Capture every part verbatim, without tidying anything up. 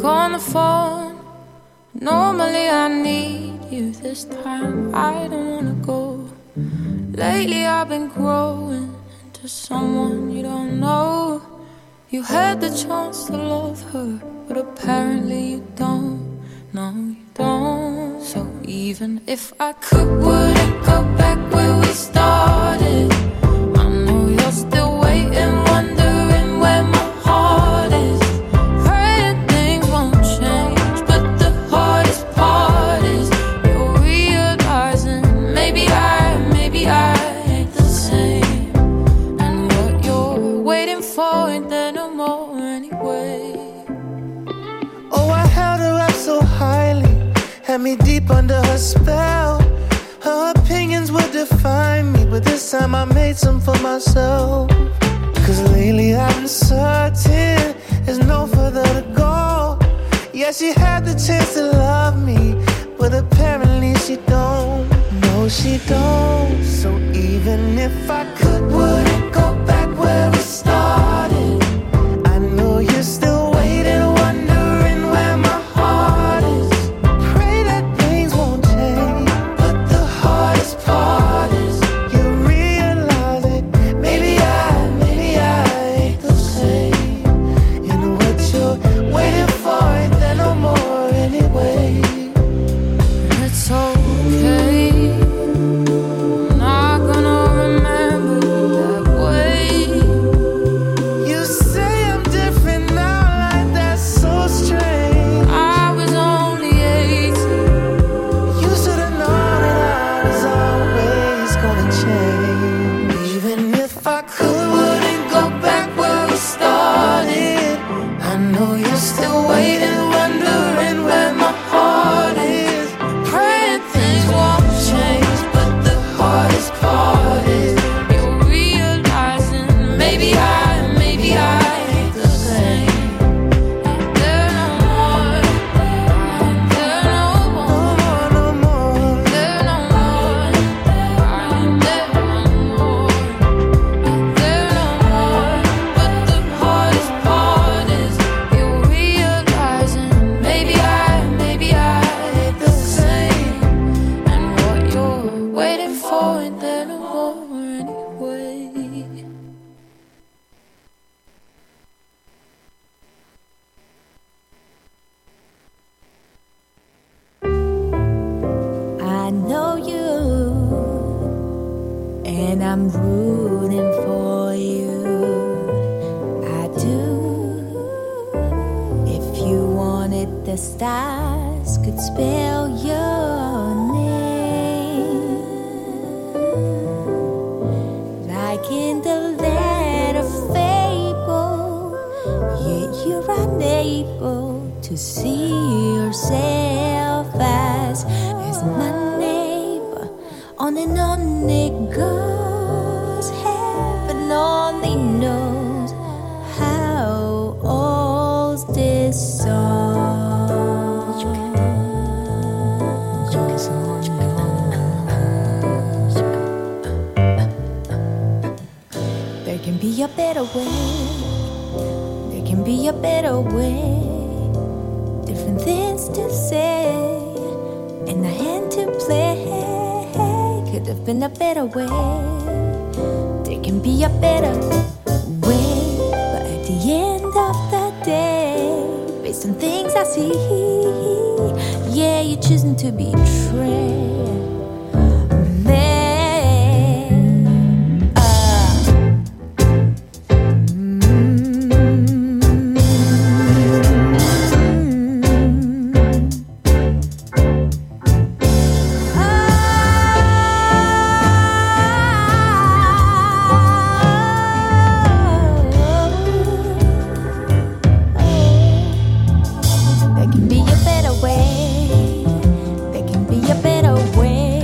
on the phone. Normally I need you this time. I don't wanna go. Lately I've been growing into someone you don't know. You had the chance to love her, but apparently you don't. No, you don't. So even if I could, wouldn't go back where we started. I know you're still waiting, wondering where my heart is. Praying things won't change, but the hardest part is you're realizing maybe I, maybe I ain't the same. And what you're waiting for ain't there no more anyway. Oh, I held her up so highly, had me deep under her spell. Her opinions would define me, but this time I made some for myself. Cause lately I've been certain there's no further to go. Yeah, she had the chance to love me, but apparently she don't. No, she don't. So even if I could, wouldn't go back where we started. I know you're still waiting, wondering where my heart is. Pray that things won't change, but the hardest part is you realize it. Maybe I, maybe I ain't the same. And what you're waiting for ain't there no more anyway. And it's okay. I'm not gonna remember that way. You say I'm different now, like that's so strange. I was only eighteen. You should've known that I was always gonna change. Even if I could, wouldn't go back where we started. I know you're still waiting, wondering where my heart is. Praying things won't change, but the hardest part is you're realizing maybe I, maybe I ain't the same. Ain't there no more? Ain't there no more? No more, no more. There no more. Ain't there no more? Ain't there no more? But the hardest part is you're realizing maybe I, maybe I ain't the same. And what you're waiting for ain't there no more anyway. I know you, and I'm rooting for you. I do. If you wanted, the stars could spell your name, like in the land of fable. Yet you're unable to see yourself as as my neighbor. On and on it goes. Heaven only knows how old this song. There can be a better way. There can be a better way. Different things to say and a hand to play. Could have been a better way. There can be a better way. But at the end of the day, based on things I see, yeah, you're choosing to betray. There can be a better way. There can be a better way.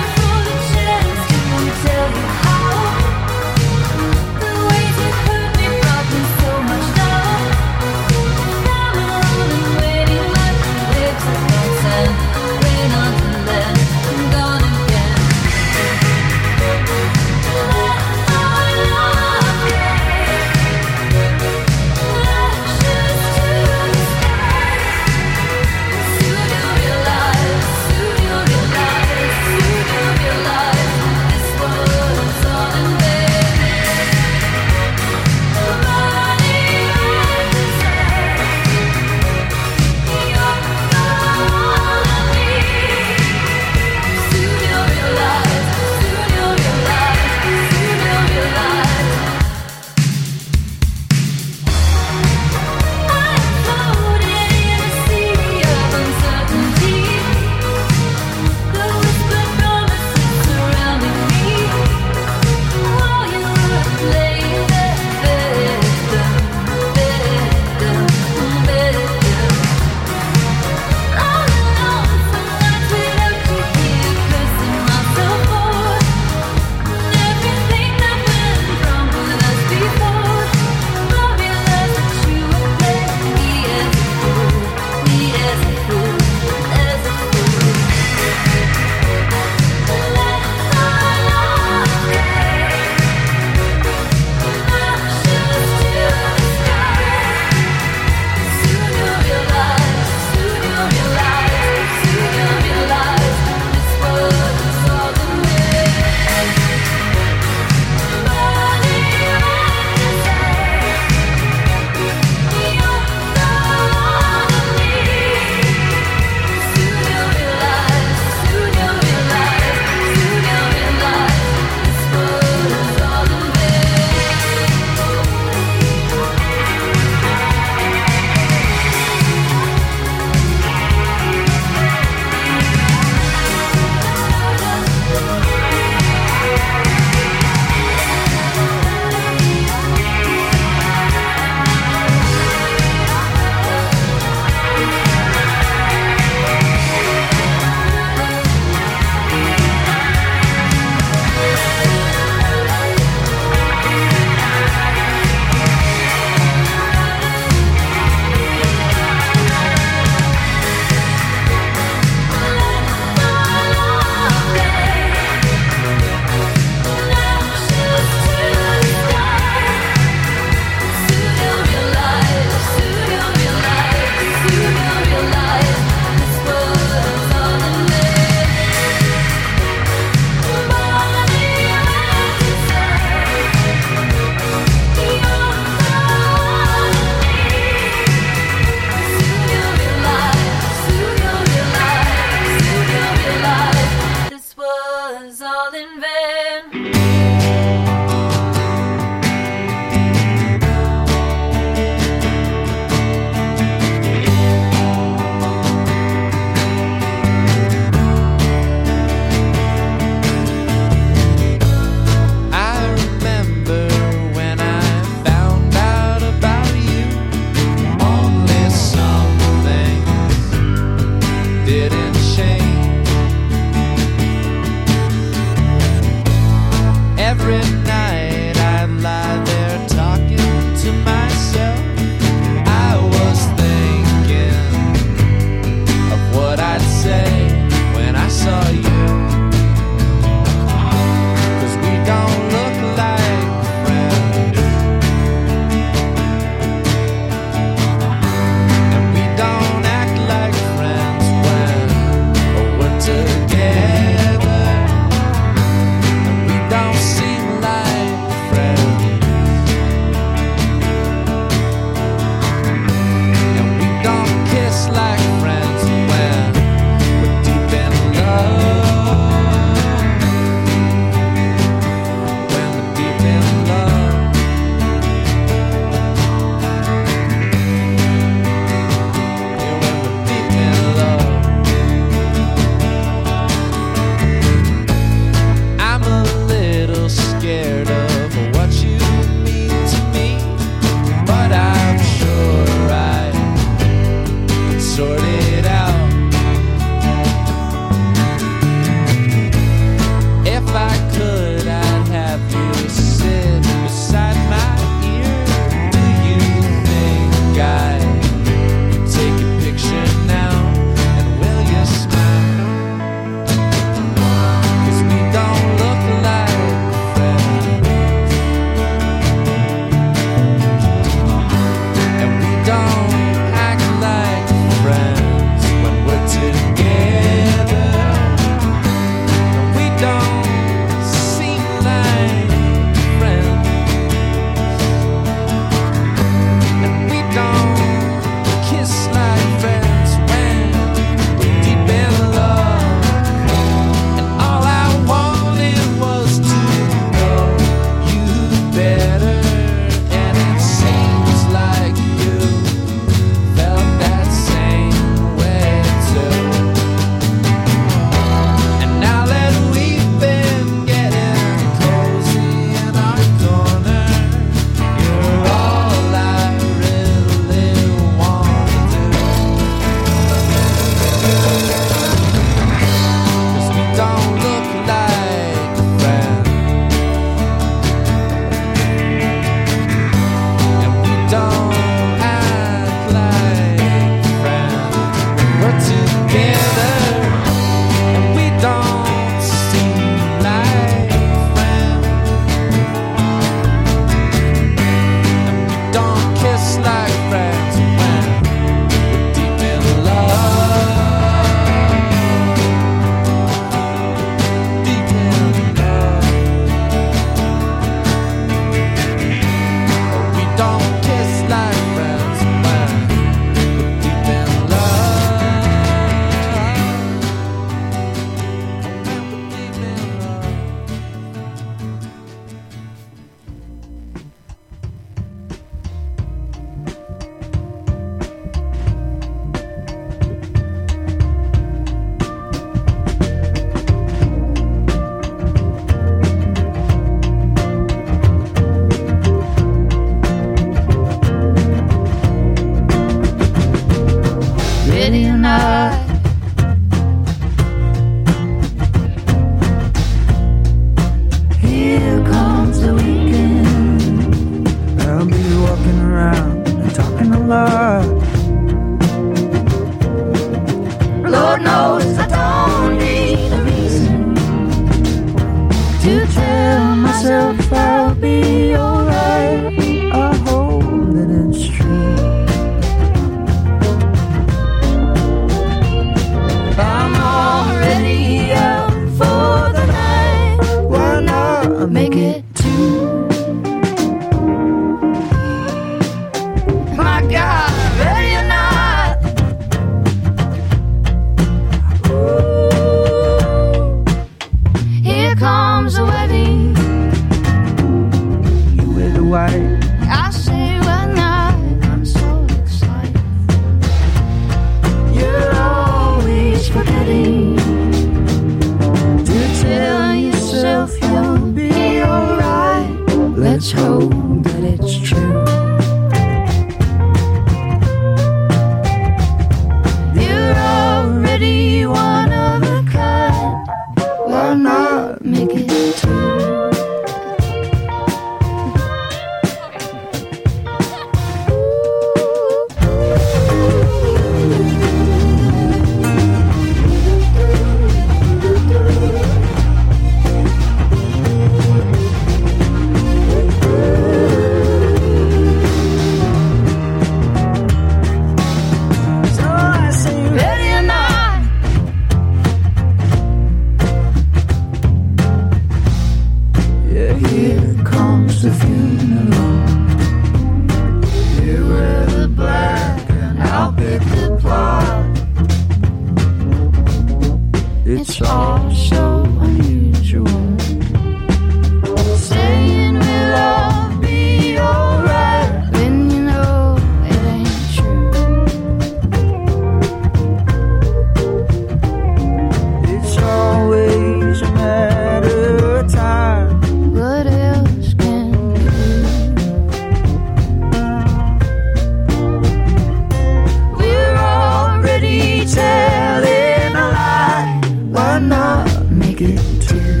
get to.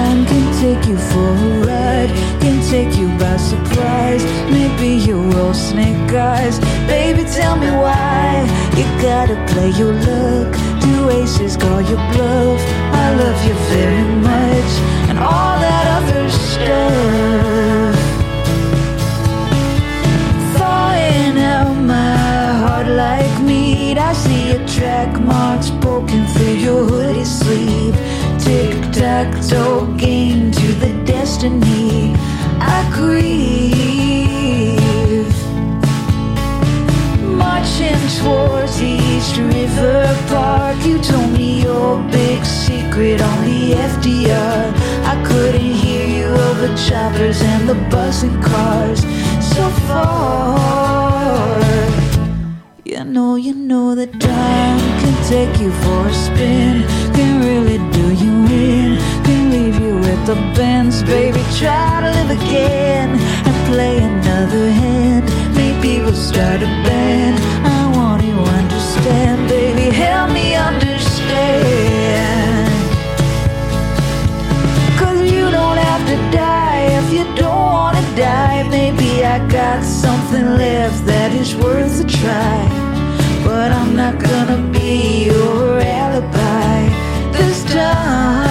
take you by surprise. Maybe you're all snapped snake eyes. Baby, tell me why you gotta play your luck. Do aces call your bluff? I love you very much, and all that other stuff. Thawing out my heart like meat. I see your track marks poking through your hoodie sleeve. Tic-tac-toe game to the destiny I grieve. Marching towards East River Park. You told me your big secret on the F D R. I couldn't hear you over choppers and the buzzing cars so far. You know, you know that time can take you for a spin. Can really do you in. Can leave you with the bends. Baby, try to live again and play another hand. Maybe we'll start a band. I want you to understand. Baby, help me understand. Cause you don't have to die if you don't wanna die. Maybe I got something left that is worth a try, but I'm not gonna be your alibi this time.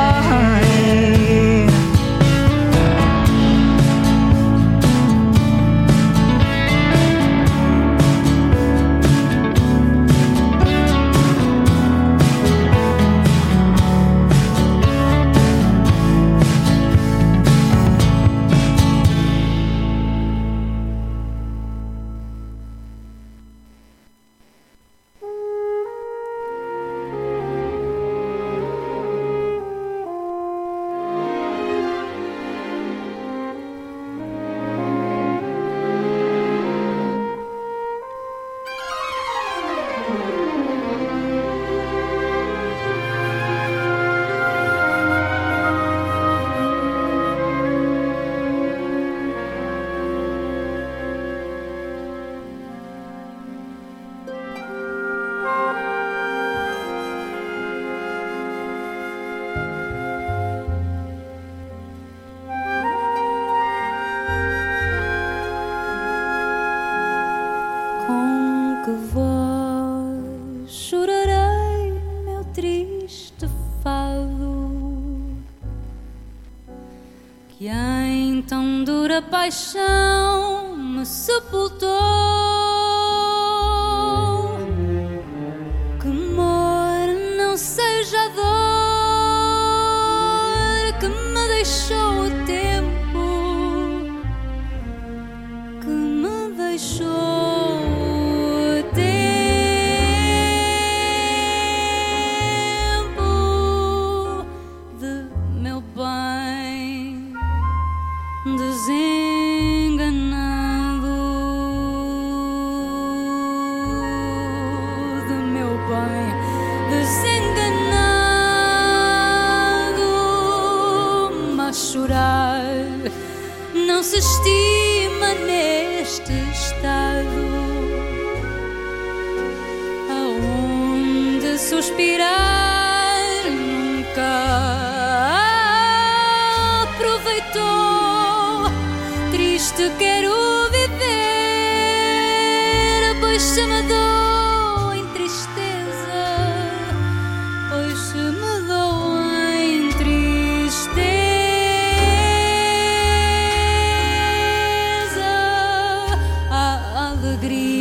Paixão me sepultou. Que amor não seja a dor que me deixou o tempo, que me deixou o tempo de meu bem. Desenganado de meu bem, desenganado, mas chorar não se estima neste estado, aonde suspirar nunca aproveitou. Triste quero viver, pois se me dou em tristeza, pois se me dou em tristeza, a alegria